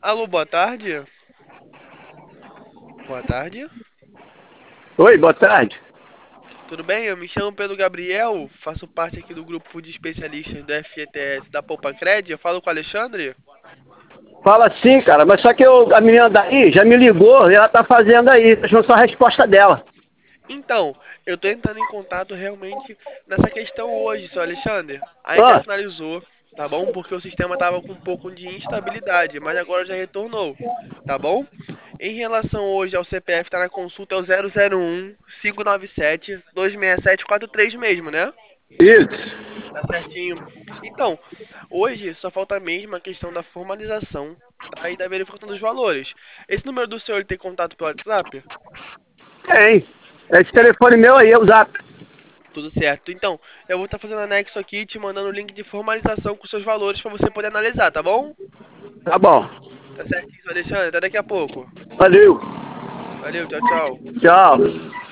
Alô, boa tarde. Boa tarde. Oi, boa tarde. Tudo bem? Eu me chamo Pedro Gabriel, faço parte aqui do grupo de especialistas do FGTS da Poupancred. Eu falo com o Alexandre. Fala sim, cara, mas só que a menina daí já me ligou e ela tá fazendo aí, deixando só a resposta dela. Então, eu tô entrando em contato realmente nessa questão hoje, seu Alexandre. A gente já Ah, finalizou, tá bom? Porque o sistema tava com um pouco de instabilidade, mas agora já retornou, tá bom? Em relação hoje ao CPF, tá na consulta é o 001 597 267 43 mesmo, né? isso. Tá certinho. Então, hoje só falta mesmo a questão da formalização, tá? E da verificação dos valores. Esse número do senhor ele tem contato pelo WhatsApp? Tem. Esse telefone meu aí é o zap. Tudo certo. Então, eu vou estar fazendo anexo aqui, e te mandando o link de formalização com seus valores para você poder analisar, tá bom? Tá bom. Tá certinho, Alexandre. Até daqui a pouco. Valeu. Valeu, tchau, tchau. Tchau.